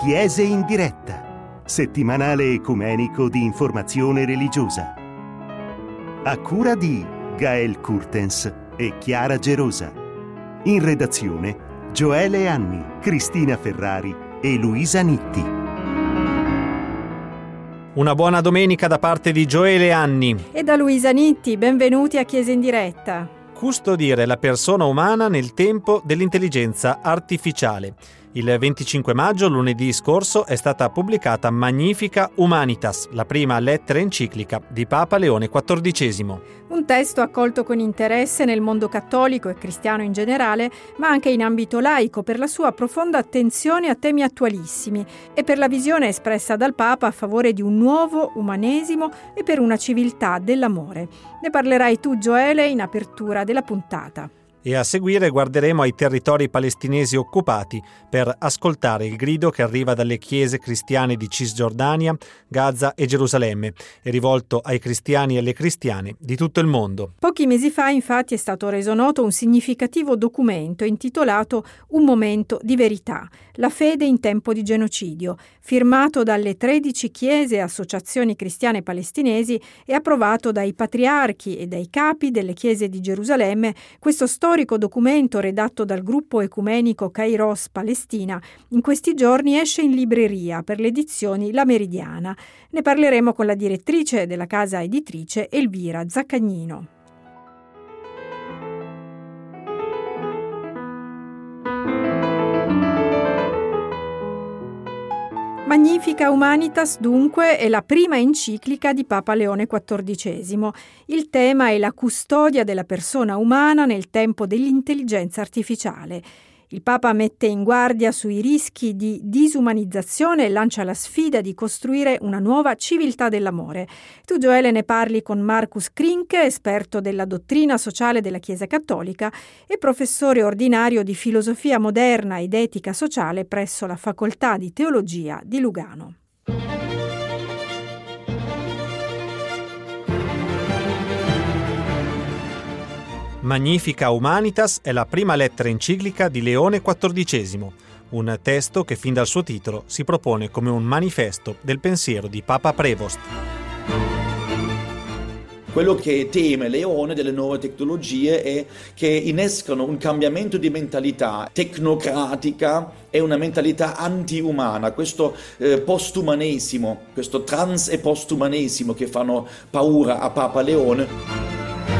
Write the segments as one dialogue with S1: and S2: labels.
S1: Chiese in diretta, settimanale ecumenico di informazione religiosa. A cura di Gael Kurtens e Chiara Gerosa. In redazione Gioele Anni, Cristina Ferrari e Luisa Nitti.
S2: Una buona domenica da parte di Gioele Anni
S3: e da Luisa Nitti. Benvenuti a Chiesa in diretta.
S2: Custodire la persona umana nel tempo dell'intelligenza artificiale. Il 25 maggio, lunedì scorso, è stata pubblicata Magnifica Humanitas, la prima lettera enciclica di Papa Leone XIV.
S3: Un testo accolto con interesse nel mondo cattolico e cristiano in generale, ma anche in ambito laico per la sua profonda attenzione a temi attualissimi e per la visione espressa dal Papa a favore di un nuovo umanesimo e per una civiltà dell'amore. Ne parlerai tu, Gioele, in apertura della puntata.
S2: E a seguire guarderemo ai territori palestinesi occupati per ascoltare il grido che arriva dalle chiese cristiane di Cisgiordania, Gaza e Gerusalemme, e rivolto ai cristiani e alle cristiane di tutto il mondo.
S3: Pochi mesi fa, infatti, è stato reso noto un significativo documento intitolato Un momento di verità, la fede in tempo di genocidio, firmato dalle 13 chiese e associazioni cristiane palestinesi e approvato dai patriarchi e dai capi delle chiese di Gerusalemme. Questo storico documento redatto dal gruppo ecumenico Kairos Palestina in questi giorni esce in libreria per le edizioni La Meridiana. Ne parleremo con la direttrice della casa editrice Elvira Zaccagnino. Magnifica Humanitas, dunque, è la prima enciclica di Papa Leone XIV. Il tema è la custodia della persona umana nel tempo dell'intelligenza artificiale. Il Papa mette in guardia sui rischi di disumanizzazione e lancia la sfida di costruire una nuova civiltà dell'amore. Tu, Gioele, ne parli con Marcus Krinke, esperto della dottrina sociale della Chiesa Cattolica e professore ordinario di filosofia moderna ed etica sociale presso la Facoltà di Teologia di Lugano.
S2: Magnifica Humanitas è la prima lettera enciclica di Leone XIV, un testo che fin dal suo titolo si propone come un manifesto del pensiero di Papa Prevost.
S4: Quello che teme Leone delle nuove tecnologie è che innescano un cambiamento di mentalità tecnocratica e una mentalità anti-umana, questo postumanesimo, questo trans e postumanesimo che fanno paura a Papa Leone.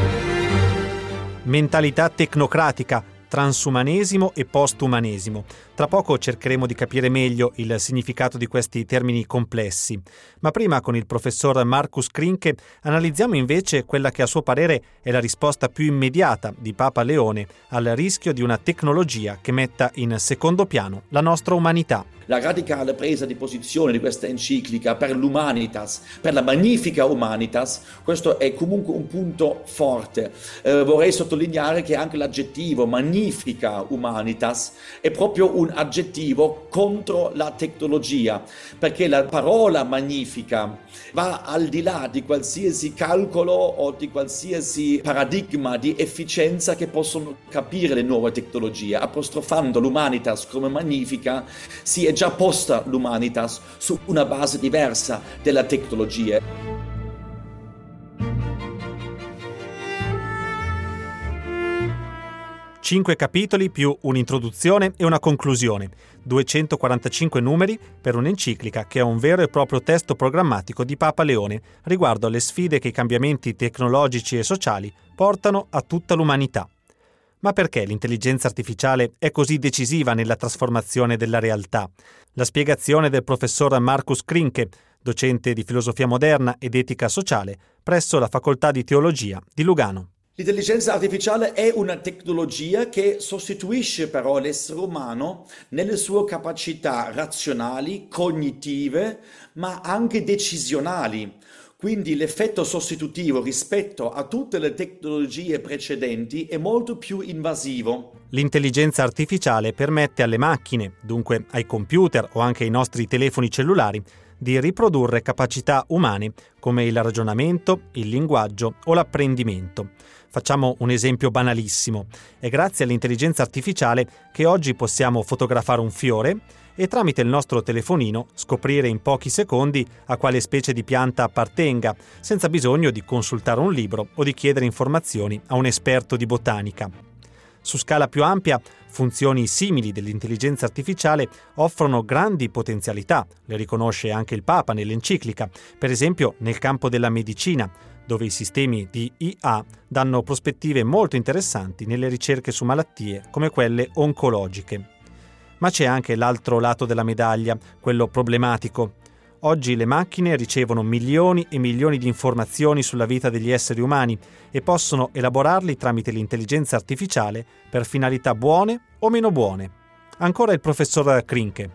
S2: Mentalità tecnocratica, transumanesimo e postumanesimo. Tra poco cercheremo di capire meglio il significato di questi termini complessi. Ma prima, con il professor Marcus Krinke, analizziamo invece quella che a suo parere è la risposta più immediata di Papa Leone al rischio di una tecnologia che metta in secondo piano la nostra umanità.
S4: La radicale presa di posizione di questa enciclica per l'Humanitas, per la Magnifica Humanitas, questo è comunque un punto forte. Vorrei sottolineare che anche l'aggettivo Magnifica Humanitas è proprio un aggettivo contro la tecnologia, perché la parola magnifica va al di là di qualsiasi calcolo o di qualsiasi paradigma di efficienza che possono capire le nuove tecnologie. Apostrofando l'Humanitas come magnifica, si è già posta l'Humanitas su una base diversa della tecnologia.
S2: 5 capitoli più un'introduzione e una conclusione, 245 numeri per un'enciclica che è un vero e proprio testo programmatico di Papa Leone riguardo alle sfide che i cambiamenti tecnologici e sociali portano a tutta l'umanità. Ma perché l'intelligenza artificiale è così decisiva nella trasformazione della realtà? La spiegazione del professor Marcus Krinke, docente di filosofia moderna ed etica sociale presso la Facoltà di Teologia di Lugano.
S4: L'intelligenza artificiale è una tecnologia che sostituisce però l'essere umano nelle sue capacità razionali, cognitive, ma anche decisionali. Quindi l'effetto sostitutivo rispetto a tutte le tecnologie precedenti è molto più invasivo.
S2: L'intelligenza artificiale permette alle macchine, dunque ai computer o anche ai nostri telefoni cellulari, di riprodurre capacità umane come il ragionamento, il linguaggio o l'apprendimento. Facciamo un esempio banalissimo. È grazie all'intelligenza artificiale che oggi possiamo fotografare un fiore e tramite il nostro telefonino scoprire in pochi secondi a quale specie di pianta appartenga, senza bisogno di consultare un libro o di chiedere informazioni a un esperto di botanica. Su scala più ampia, funzioni simili dell'intelligenza artificiale offrono grandi potenzialità, le riconosce anche il Papa nell'enciclica, per esempio nel campo della medicina, dove i sistemi di IA danno prospettive molto interessanti nelle ricerche su malattie come quelle oncologiche. Ma c'è anche l'altro lato della medaglia, quello problematico. Oggi le macchine ricevono milioni e milioni di informazioni sulla vita degli esseri umani e possono elaborarli tramite l'intelligenza artificiale per finalità buone o meno buone. Ancora il professor Krinke.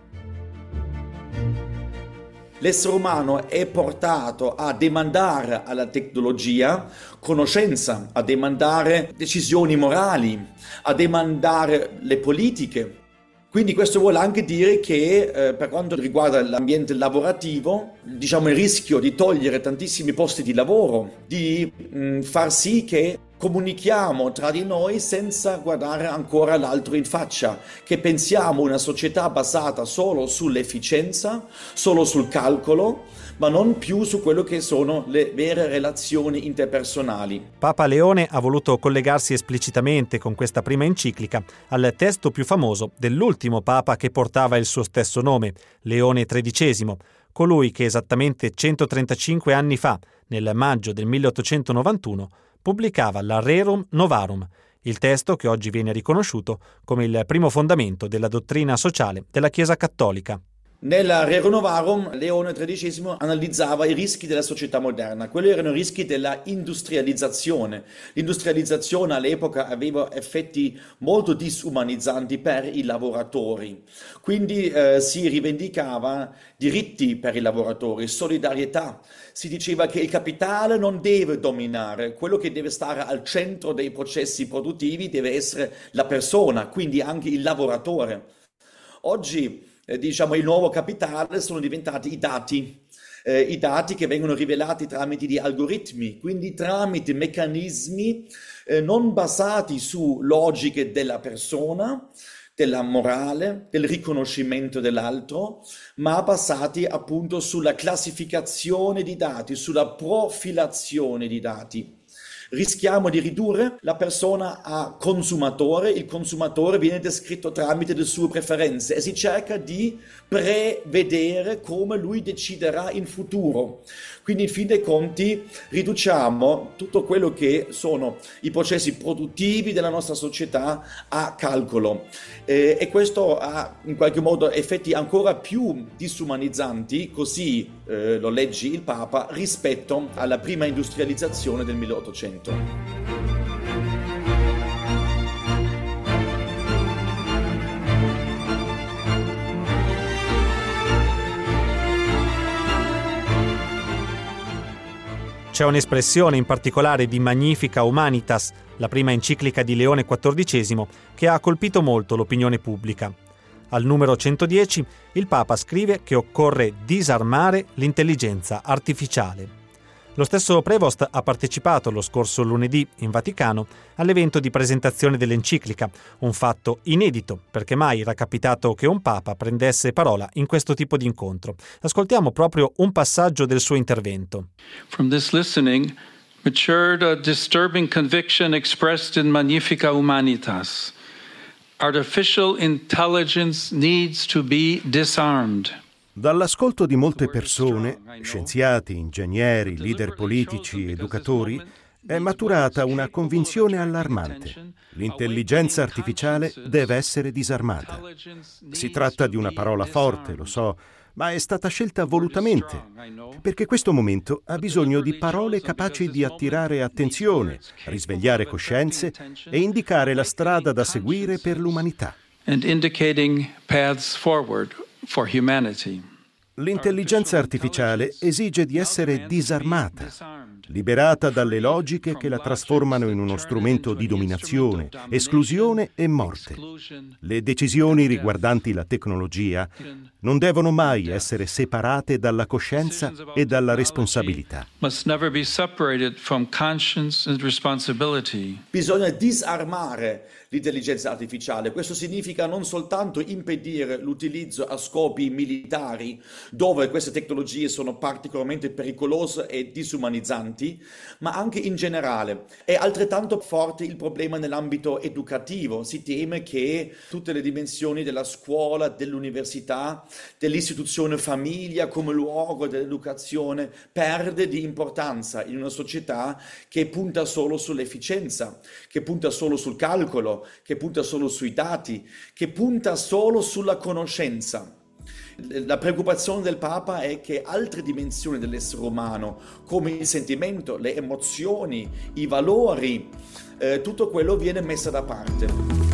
S4: L'essere umano è portato a demandare alla tecnologia conoscenza, a demandare decisioni morali, a demandare le politiche. Quindi questo vuole anche dire che per quanto riguarda l'ambiente lavorativo, diciamo il rischio di togliere tantissimi posti di lavoro, di far sì che comunichiamo tra di noi senza guardare ancora l'altro in faccia, che pensiamo una società basata solo sull'efficienza, solo sul calcolo, ma non più su quello che sono le vere relazioni interpersonali.
S2: Papa Leone ha voluto collegarsi esplicitamente con questa prima enciclica al testo più famoso dell'ultimo Papa che portava il suo stesso nome, Leone XIII, colui che esattamente 135 anni fa, nel maggio del 1891, pubblicava la Rerum Novarum, il testo che oggi viene riconosciuto come il primo fondamento della dottrina sociale della Chiesa Cattolica.
S4: Nella Rerum Novarum Leone XIII analizzava i rischi della società moderna. Quelli erano i rischi della industrializzazione. L'industrializzazione all'epoca aveva effetti molto disumanizzanti per i lavoratori. Quindi si rivendicava diritti per i lavoratori, solidarietà. Si diceva che il capitale non deve dominare, quello che deve stare al centro dei processi produttivi deve essere la persona, quindi anche il lavoratore. Oggi il nuovo capitale sono diventati i dati che vengono rivelati tramite di algoritmi, quindi tramite meccanismi non basati su logiche della persona, della morale, del riconoscimento dell'altro, ma basati appunto sulla classificazione di dati, sulla profilazione di dati. Rischiamo di ridurre la persona a consumatore, il consumatore viene descritto tramite le sue preferenze e si cerca di prevedere come lui deciderà in futuro. Quindi in fin dei conti riduciamo tutto quello che sono i processi produttivi della nostra società a calcolo e questo ha in qualche modo effetti ancora più disumanizzanti, così lo legge il Papa, rispetto alla prima industrializzazione del 1800.
S2: C'è un'espressione in particolare di Magnifica Humanitas, la prima enciclica di Leone XIV, che ha colpito molto l'opinione pubblica. Al numero 110 il Papa scrive che occorre disarmare l'intelligenza artificiale. Lo stesso Prevost ha partecipato lo scorso lunedì in Vaticano all'evento di presentazione dell'enciclica, un fatto inedito perché mai era capitato che un Papa prendesse parola in questo tipo di incontro. Ascoltiamo proprio un passaggio del suo intervento.
S5: From this listening matured a disturbing conviction expressed in Magnifica Humanitas. Artificial intelligence needs to be disarmed.
S6: Dall'ascolto di molte persone, scienziati, ingegneri, leader politici, educatori, è maturata una convinzione allarmante. L'intelligenza artificiale deve essere disarmata. Si tratta di una parola forte, lo so, ma è stata scelta volutamente, perché questo momento ha bisogno di parole capaci di attirare attenzione, risvegliare coscienze e indicare la strada da seguire per l'umanità.
S5: And indicating paths forward for humanity.
S6: L'intelligenza artificiale esige di essere disarmata. liberata dalle logiche che la trasformano in uno strumento di dominazione, esclusione e morte. Le decisioni riguardanti la tecnologia non devono mai essere separate dalla coscienza e dalla responsabilità.
S4: Bisogna disarmare l'intelligenza artificiale. Questo significa non soltanto impedire l'utilizzo a scopi militari, dove queste tecnologie sono particolarmente pericolose e disumanizzanti, ma anche in generale. È altrettanto forte il problema nell'ambito educativo. Si teme che tutte le dimensioni della scuola, dell'università, dell'istituzione famiglia come luogo dell'educazione perde di importanza in una società che punta solo sull'efficienza, che punta solo sul calcolo, che punta solo sui dati, che punta solo sulla conoscenza. La preoccupazione del Papa è che altre dimensioni dell'essere umano, come il sentimento, le emozioni, i valori, tutto quello viene messo da parte.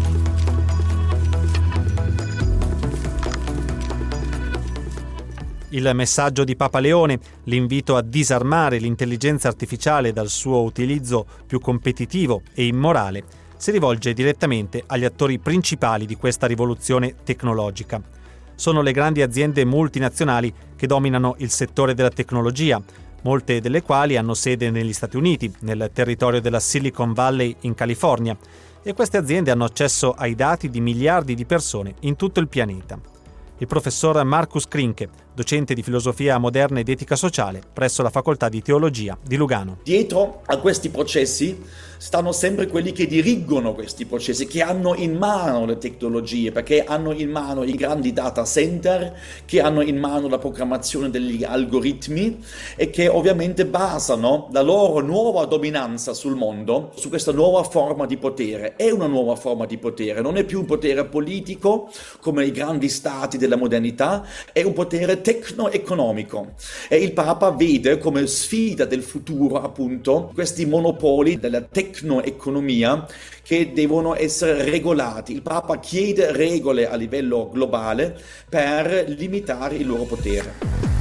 S2: Il messaggio di Papa Leone, l'invito a disarmare l'intelligenza artificiale dal suo utilizzo più competitivo e immorale, si rivolge direttamente agli attori principali di questa rivoluzione tecnologica. Sono le grandi aziende multinazionali che dominano il settore della tecnologia, molte delle quali hanno sede negli Stati Uniti, nel territorio della Silicon Valley in California, e queste aziende hanno accesso ai dati di miliardi di persone in tutto il pianeta. Il professor Marcus Krinke, docente di filosofia moderna ed etica sociale presso la facoltà di teologia di Lugano.
S4: Dietro a questi processi stanno sempre quelli che dirigono questi processi, che hanno in mano le tecnologie, perché hanno in mano i grandi data center, che hanno in mano la programmazione degli algoritmi e che ovviamente basano la loro nuova dominanza sul mondo su questa nuova forma di potere. È una nuova forma di potere, non è più un potere politico come i grandi stati della modernità, è un potere tecno-economico. E il Papa vede come sfida del futuro appunto questi monopoli della tecnoeconomia che devono essere regolati. Il Papa chiede regole a livello globale per limitare il loro potere.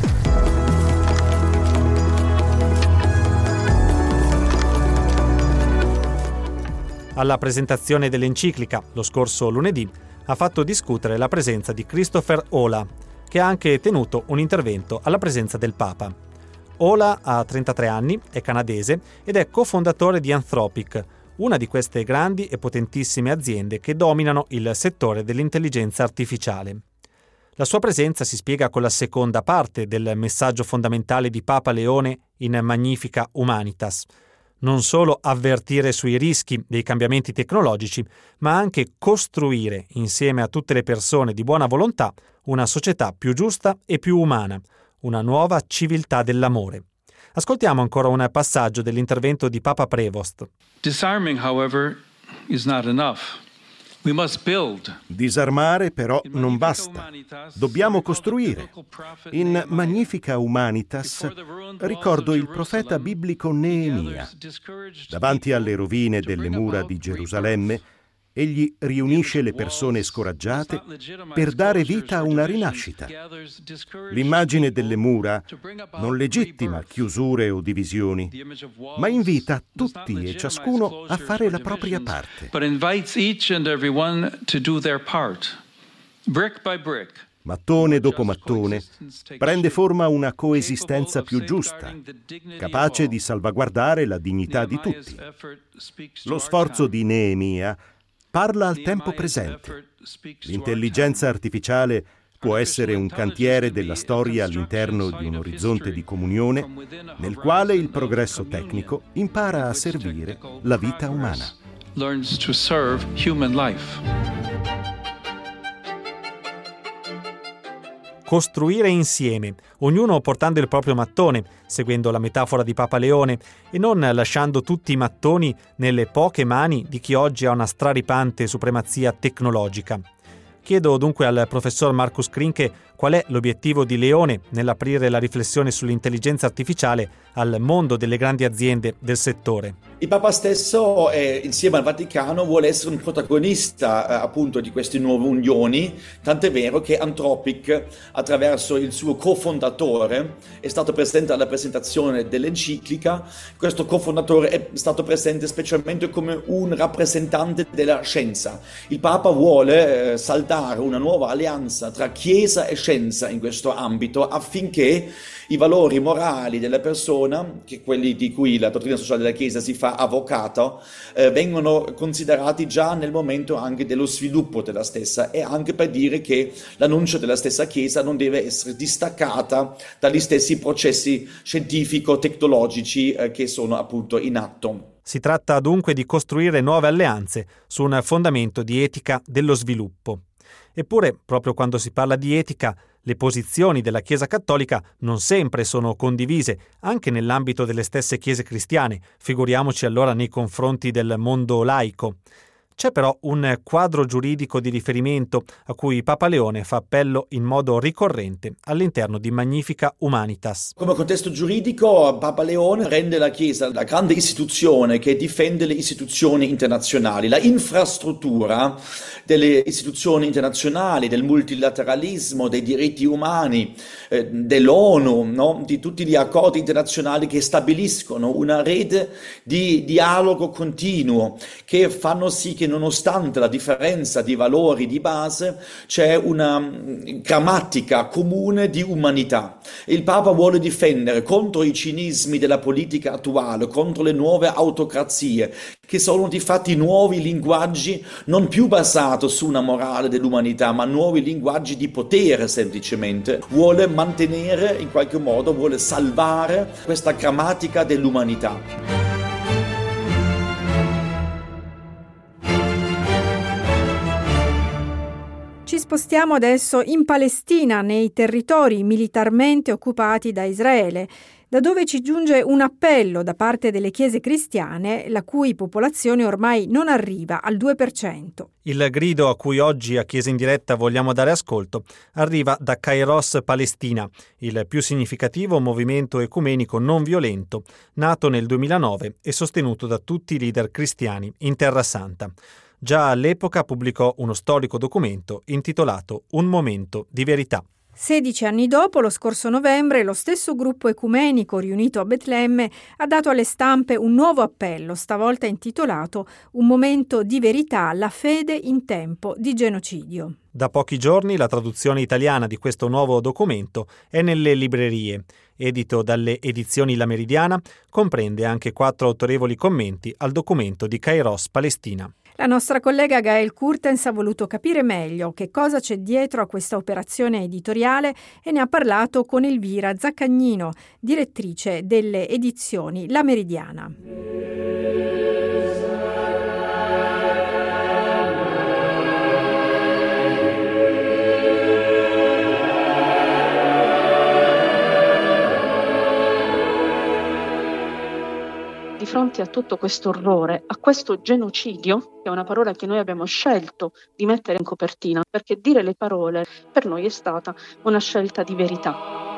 S2: Alla presentazione dell'enciclica, lo scorso lunedì, ha fatto discutere la presenza di Christopher Olah, che ha anche tenuto un intervento alla presenza del Papa. Olah ha 33 anni, è canadese ed è cofondatore di Anthropic, una di queste grandi e potentissime aziende che dominano il settore dell'intelligenza artificiale. La sua presenza si spiega con la seconda parte del messaggio fondamentale di Papa Leone in Magnificat Humanitas. Non solo avvertire sui rischi dei cambiamenti tecnologici, ma anche costruire, insieme a tutte le persone di buona volontà, una società più giusta e più umana, una nuova civiltà dell'amore. Ascoltiamo ancora un passaggio dell'intervento di Papa Prevost.
S5: Disarming, however, is not enough. We must build.
S6: Disarmare però non basta. Dobbiamo costruire. In Magnificat Humanitas ricordo il profeta biblico Neemia. Davanti alle rovine delle mura di Gerusalemme, egli riunisce le persone scoraggiate per dare vita a una rinascita. L'immagine delle mura non legittima chiusure o divisioni, ma invita tutti e ciascuno a fare la propria parte. Mattone dopo mattone prende forma una coesistenza più giusta, capace di salvaguardare la dignità di tutti. Lo sforzo di Neemia parla al tempo presente. L'intelligenza artificiale può essere un cantiere della storia all'interno di un orizzonte di comunione nel quale il progresso tecnico impara a servire la vita umana.
S2: Costruire insieme, ognuno portando il proprio mattone, seguendo la metafora di Papa Leone, e non lasciando tutti i mattoni nelle poche mani di chi oggi ha una straripante supremazia tecnologica. Chiedo dunque al professor Marcus Krinke qual è l'obiettivo di Leone nell'aprire la riflessione sull'intelligenza artificiale al mondo delle grandi aziende del settore?
S4: Il Papa stesso, insieme al Vaticano, vuole essere un protagonista appunto di queste nuove unioni, tant'è vero che Anthropic, attraverso il suo cofondatore, è stato presente alla presentazione dell'enciclica. Questo cofondatore è stato presente specialmente come un rappresentante della scienza. Il Papa vuole saldare una nuova alleanza tra Chiesa e scienza in questo ambito, affinché i valori morali della persona, che quelli di cui la dottrina sociale della Chiesa si fa avvocato, vengono considerati già nel momento anche dello sviluppo della stessa, e anche per dire che l'annuncio della stessa Chiesa non deve essere distaccata dagli stessi processi scientifico-tecnologici che sono appunto in atto.
S2: Si tratta dunque di costruire nuove alleanze su un fondamento di etica dello sviluppo. Eppure, proprio quando si parla di etica, le posizioni della Chiesa cattolica non sempre sono condivise, anche nell'ambito delle stesse chiese cristiane, figuriamoci allora nei confronti del mondo laico. C'è però un quadro giuridico di riferimento a cui Papa Leone fa appello in modo ricorrente all'interno di Magnifica Humanitas.
S4: Come contesto giuridico, Papa Leone rende la Chiesa la grande istituzione che difende le istituzioni internazionali, la infrastruttura delle istituzioni internazionali, del multilateralismo, dei diritti umani, dell'ONU, no? Di tutti gli accordi internazionali che stabiliscono una rete di dialogo continuo, che fanno sì che nonostante la differenza di valori di base c'è una grammatica comune di umanità. Il Papa vuole difendere contro i cinismi della politica attuale, contro le nuove autocrazie, che sono di fatti nuovi linguaggi non più basati su una morale dell'umanità, ma nuovi linguaggi di potere semplicemente. Vuole mantenere, in qualche modo, vuole salvare questa grammatica dell'umanità.
S3: Ci spostiamo adesso in Palestina, nei territori militarmente occupati da Israele, da dove ci giunge un appello da parte delle chiese cristiane, la cui popolazione ormai non arriva al 2%.
S2: Il grido a cui oggi a Chiesa in Diretta vogliamo dare ascolto arriva da Kairos Palestina, il più significativo movimento ecumenico non violento, nato nel 2009 e sostenuto da tutti i leader cristiani in Terra Santa. Già all'epoca pubblicò uno storico documento intitolato Un momento di verità.
S3: 16 anni dopo, lo scorso novembre, lo stesso gruppo ecumenico riunito a Betlemme ha dato alle stampe un nuovo appello, stavolta intitolato Un momento di verità, la fede in tempo di genocidio.
S2: Da pochi giorni la traduzione italiana di questo nuovo documento è nelle librerie. Edito dalle edizioni La Meridiana, comprende anche 4 autorevoli commenti al documento di Kairos Palestina.
S3: La nostra collega Gael Kurtens ha voluto capire meglio che cosa c'è dietro a questa operazione editoriale e ne ha parlato con Elvira Zaccagnino, direttrice delle edizioni La Meridiana.
S7: Di fronte a tutto questo orrore, a questo genocidio, che è una parola che noi abbiamo scelto di mettere in copertina, perché dire le parole per noi è stata una scelta di verità.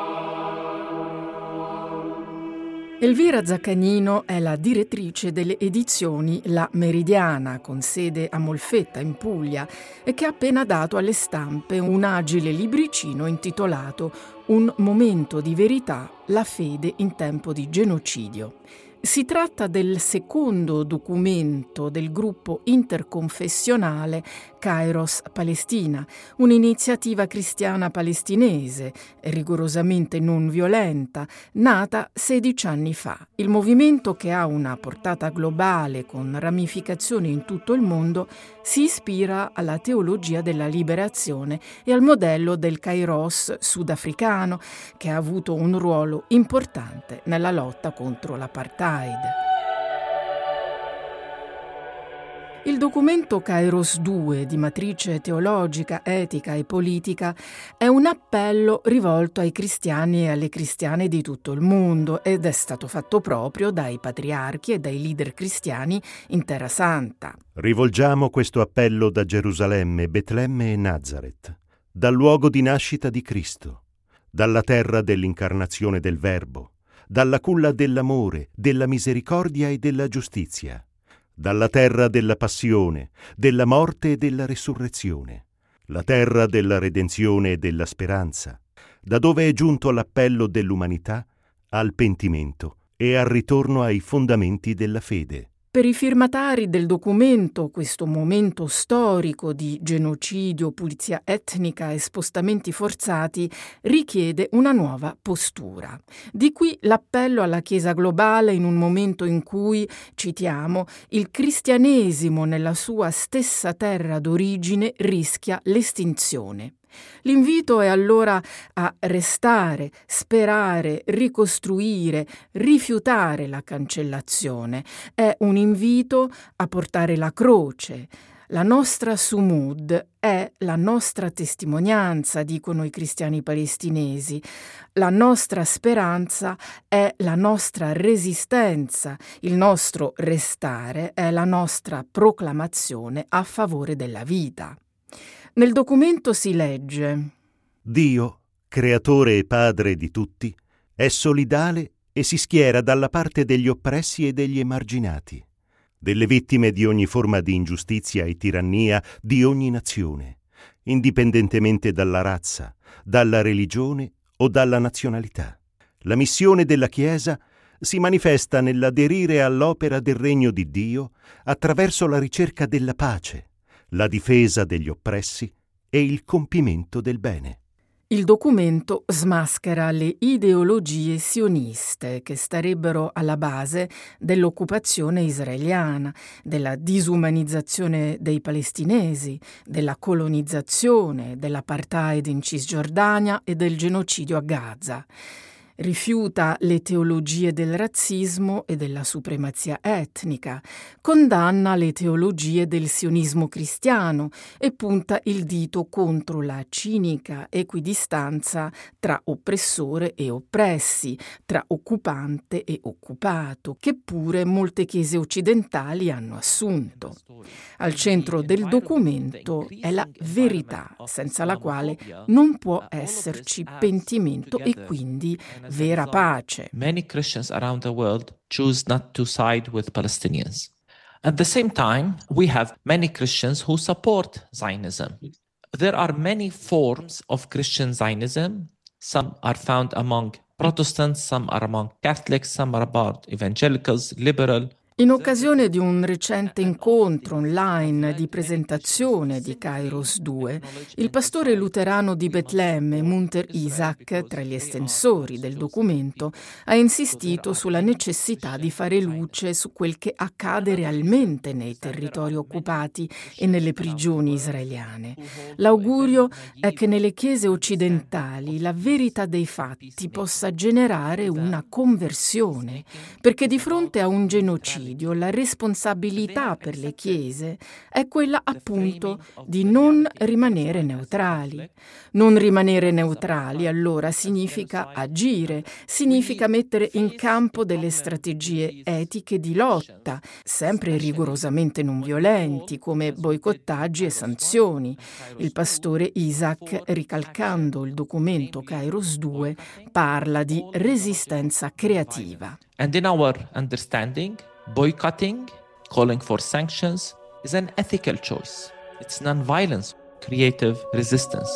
S8: Elvira Zaccagnino è la direttrice delle edizioni La Meridiana, con sede a Molfetta, in Puglia, e che ha appena dato alle stampe un agile libricino intitolato Un momento di verità, la fede in tempo di genocidio. Si tratta del secondo documento del gruppo interconfessionale Kairos Palestina, un'iniziativa cristiana palestinese, rigorosamente non violenta, nata 16 anni fa. Il movimento, che ha una portata globale con ramificazioni in tutto il mondo, si ispira alla teologia della liberazione e al modello del Kairos sudafricano, che ha avuto un ruolo importante nella lotta contro l'apartheid. Il documento Kairos 2, di matrice teologica, etica e politica, è un appello rivolto ai cristiani e alle cristiane di tutto il mondo ed è stato fatto proprio dai patriarchi e dai leader cristiani in Terra Santa.
S6: Rivolgiamo questo appello da Gerusalemme, Betlemme e Nazareth. dal luogo di nascita di Cristo, dalla terra dell'incarnazione del Verbo, dalla culla dell'amore, della misericordia e della giustizia, dalla terra della passione, della morte e della resurrezione, la terra della redenzione e della speranza, da dove è giunto l'appello dell'umanità al pentimento e al ritorno ai fondamenti della fede.
S8: Per i firmatari del documento, questo momento storico di genocidio, pulizia etnica e spostamenti forzati richiede una nuova postura. Di qui l'appello alla Chiesa globale in un momento in cui, citiamo, il cristianesimo nella sua stessa terra d'origine rischia l'estinzione. L'invito è allora a restare, sperare, ricostruire, rifiutare la cancellazione. È un invito a portare la croce. La nostra sumud è la nostra testimonianza, dicono i cristiani palestinesi. La nostra speranza è la nostra resistenza. Il nostro restare è la nostra proclamazione a favore della vita. Nel documento si legge:
S6: Dio, creatore e padre di tutti, è solidale e si schiera dalla parte degli oppressi e degli emarginati, delle vittime di ogni forma di ingiustizia e tirannia di ogni nazione, indipendentemente dalla razza, dalla religione o dalla nazionalità. La missione della Chiesa si manifesta nell'aderire all'opera del regno di Dio attraverso la ricerca della pace, la difesa degli oppressi e il compimento del bene.
S8: Il documento smaschera le ideologie sioniste che starebbero alla base dell'occupazione israeliana, della disumanizzazione dei palestinesi, della colonizzazione, dell'apartheid in Cisgiordania e del genocidio a Gaza. Rifiuta le teologie del razzismo e della supremazia etnica, condanna le teologie del sionismo cristiano e punta il dito contro la cinica equidistanza tra oppressore e oppressi, tra occupante e occupato, che pure molte chiese occidentali hanno assunto. Al centro del documento è la verità, senza la quale non può esserci pentimento e quindi vera pace.
S9: Many Christians around the world choose not to side with Palestinians. At the same time, we have many Christians who support Zionism. There are many forms of Christian Zionism. Some are found among Protestants, some are among Catholics, some are about evangelicals, liberal.
S8: In occasione di un recente incontro online di presentazione di Kairos 2, il pastore luterano di Betlemme, Munter Isaac, tra gli estensori del documento, ha insistito sulla necessità di fare luce su quel che accade realmente nei territori occupati e nelle prigioni israeliane. L'augurio è che nelle chiese occidentali la verità dei fatti possa generare una conversione, perché di fronte a un genocidio la responsabilità per le chiese è quella appunto di non rimanere neutrali. Non rimanere neutrali allora significa agire, significa mettere in campo delle strategie etiche di lotta, sempre rigorosamente non violenti, come boicottaggi e sanzioni. Il pastore Isaac, ricalcando il documento Kairos 2, parla di resistenza creativa.
S9: And in our understanding, boycotting, calling for sanctions, is an ethical choice. It's non-violence, creative resistance.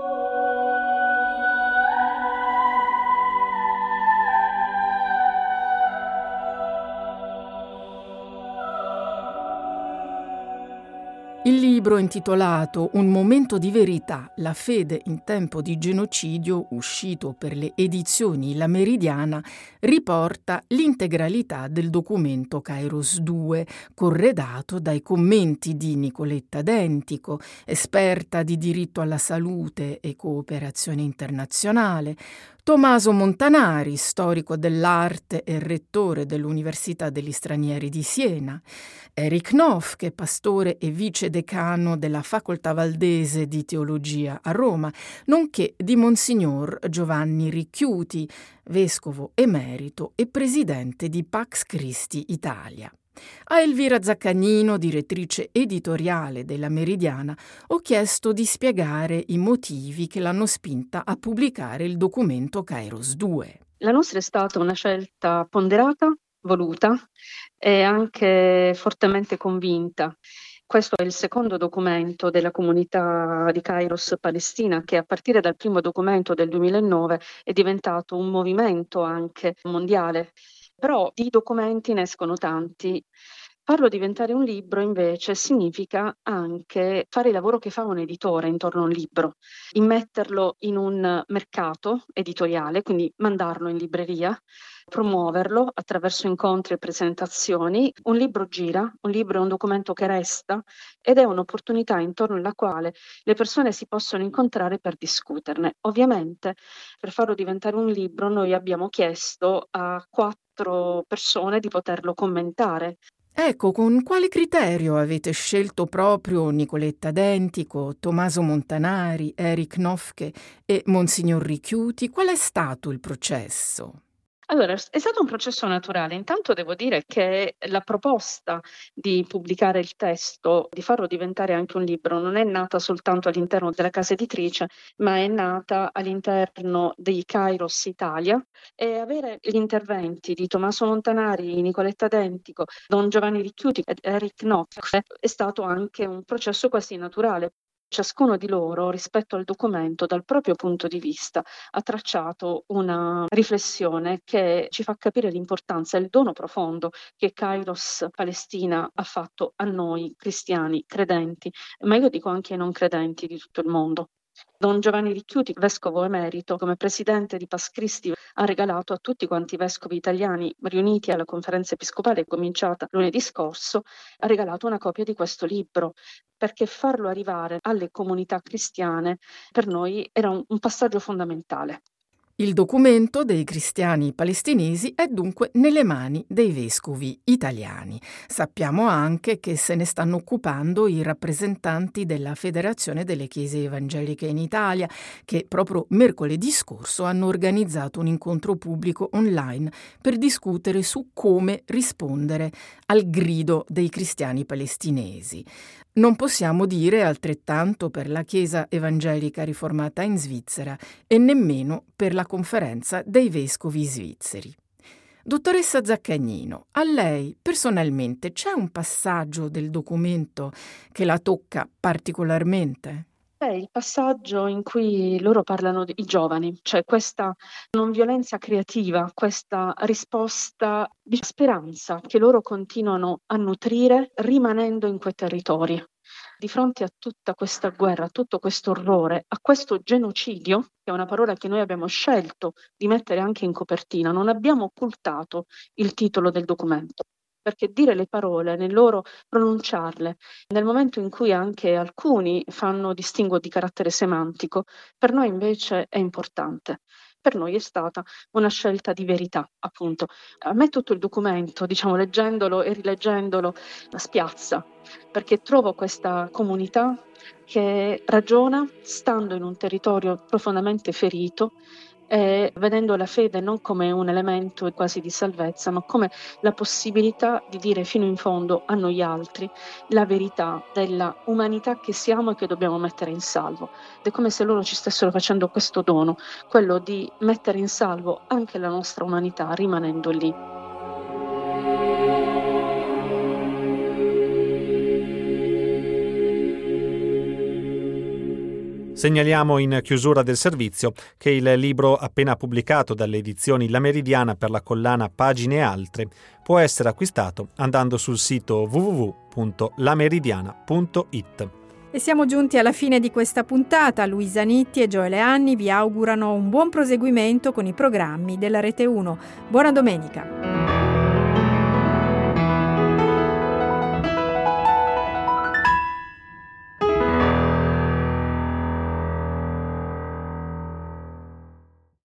S8: Il libro intitolato Un momento di verità, la fede in tempo di genocidio, uscito per le edizioni La Meridiana, riporta l'integralità del documento Kairos 2, corredato dai commenti di Nicoletta Dentico, esperta di diritto alla salute e cooperazione internazionale, Tommaso Montanari, storico dell'arte e rettore dell'Università degli Stranieri di Siena, Eric Knopf, che è pastore e vice decano della Facoltà Valdese di Teologia a Roma, nonché di Monsignor Giovanni Ricchiuti, vescovo emerito e presidente di Pax Christi Italia. A Elvira Zaccagnino, direttrice editoriale della Meridiana, ho chiesto di spiegare i motivi che l'hanno spinta a pubblicare il documento Kairos 2.
S7: La nostra è stata una scelta ponderata, voluta e anche fortemente convinta. Questo è il secondo documento della comunità di Kairos Palestina, che a partire dal primo documento del 2009 è diventato un movimento anche mondiale. Però di documenti ne escono tanti. Farlo diventare un libro invece significa anche fare il lavoro che fa un editore intorno a un libro, immetterlo in un mercato editoriale, quindi mandarlo in libreria, promuoverlo attraverso incontri e presentazioni. Un libro gira, un libro è un documento che resta ed è un'opportunità intorno alla quale le persone si possono incontrare per discuterne. Ovviamente per farlo diventare un libro noi abbiamo chiesto a 4 persone di poterlo commentare.
S8: Ecco, con quale criterio avete scelto proprio Nicoletta Dentico, Tommaso Montanari, Eric Nofke e Monsignor Richiuti? Qual è stato il processo?
S7: Allora, è stato un processo naturale. Intanto devo dire che la proposta di pubblicare il testo, di farlo diventare anche un libro, non è nata soltanto all'interno della casa editrice, ma è nata all'interno di Kairos Italia, e avere gli interventi di Tommaso Montanari, Nicoletta Dentico, Don Giovanni Ricchiuti ed Eric Knox è stato anche un processo quasi naturale. Ciascuno di loro, rispetto al documento, dal proprio punto di vista, ha tracciato una riflessione che ci fa capire l'importanza e il dono profondo che Kairos Palestina ha fatto a noi cristiani, credenti, ma io dico anche ai non credenti di tutto il mondo. Don Giovanni Ricchiuti, vescovo emerito, come presidente di Pax Christi, ha regalato a tutti quanti i vescovi italiani riuniti alla conferenza episcopale cominciata lunedì scorso, ha regalato una copia di questo libro, perché farlo arrivare alle comunità cristiane per noi era un passaggio fondamentale.
S8: Il documento dei cristiani palestinesi è dunque nelle mani dei vescovi italiani. Sappiamo anche che se ne stanno occupando i rappresentanti della Federazione delle Chiese Evangeliche in Italia, che proprio mercoledì scorso hanno organizzato un incontro pubblico online per discutere su come rispondere al grido dei cristiani palestinesi. Non possiamo dire altrettanto per la Chiesa Evangelica Riformata in Svizzera e nemmeno per la Conferenza dei Vescovi Svizzeri. Dottoressa Zaccagnino, a lei personalmente c'è un passaggio del documento che la tocca particolarmente?
S7: È il passaggio in cui loro parlano dei giovani, cioè questa non violenza creativa, questa risposta di speranza che loro continuano a nutrire rimanendo in quei territori. Di fronte a tutta questa guerra, a tutto questo orrore, a questo genocidio, che è una parola che noi abbiamo scelto di mettere anche in copertina, non abbiamo occultato il titolo del documento. Perché dire le parole, nel loro pronunciarle, nel momento in cui anche alcuni fanno distinguo di carattere semantico, per noi invece è importante. Per noi è stata una scelta di verità, appunto. A me tutto il documento, leggendolo e rileggendolo, spiazza, perché trovo questa comunità che ragiona stando in un territorio profondamente ferito, vedendo la fede non come un elemento quasi di salvezza, ma come la possibilità di dire fino in fondo a noi altri la verità della umanità che siamo e che dobbiamo mettere in salvo. Ed è come se loro ci stessero facendo questo dono, quello di mettere in salvo anche la nostra umanità rimanendo lì.
S2: Segnaliamo in chiusura del servizio che il libro appena pubblicato dalle edizioni La Meridiana per la collana Pagine e Altre può essere acquistato andando sul sito www.lameridiana.it.
S3: E siamo giunti alla fine di questa puntata. Luisa Nitti e Gioele Anni vi augurano un buon proseguimento con i programmi della Rete 1. Buona domenica!